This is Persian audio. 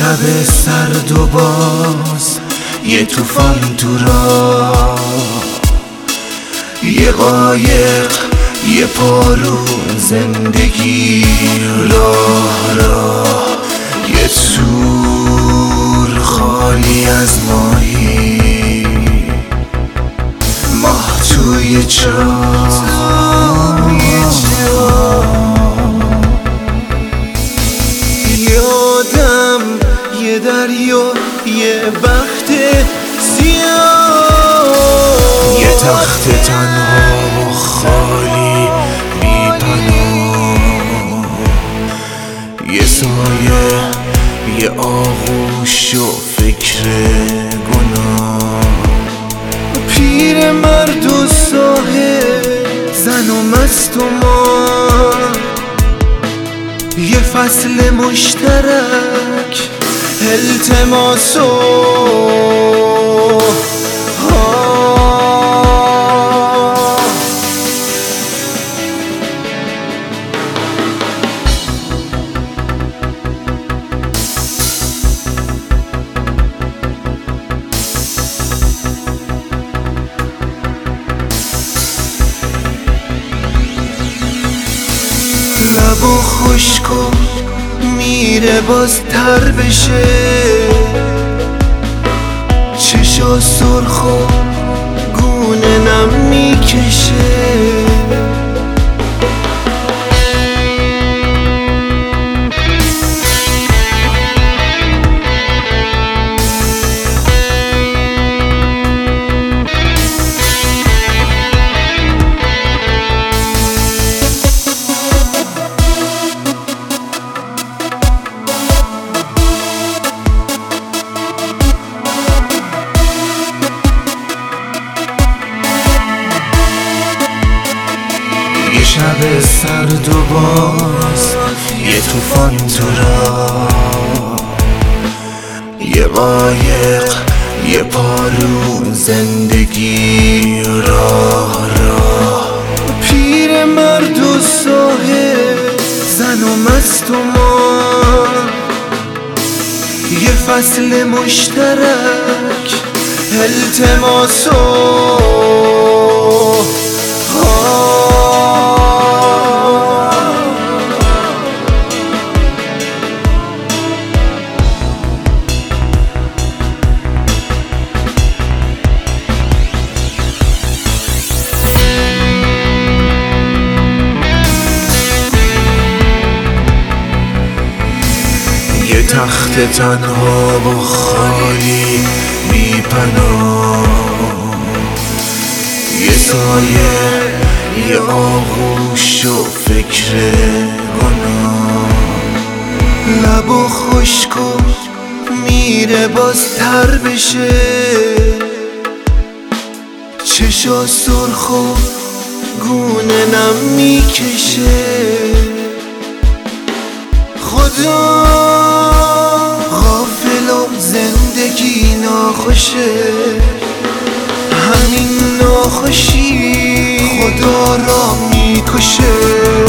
شب سرد و باز یه طوفان تو راه، یه قایق، یه پارو زندگی، راه راه، یه سور خالی از ماهی، ماه توی چاه. یه آدم، یه دریا، یه بخت سیاه، یه تخت تنها و خالی بی پناه، یه سایه، یه آغوش و فکر گناه، پیر مرد و صاحب، زن و مست و ما، یه فصل مشترک، التماس و لب و خشک و میره باز تر بشه، چشا سرخ و گونه نم میکشه، یه شب سرد و باز یه طوفان تو راه، یه قایق، یه پارو زندگی، راه راه، پیر مرد و صاحب، زن و مست و ما، یه فصل مشترک، التماس و یه تخت تنها و خالی بی پناه، یه سایه، یه آغوش و فکر گناه، لب و خشک و میره باز تر بشه، چشا سرخ و گونه نم میکشه، خدا غافل و زندگی ناخوشه، همین ناخوشی خدا را میکشه.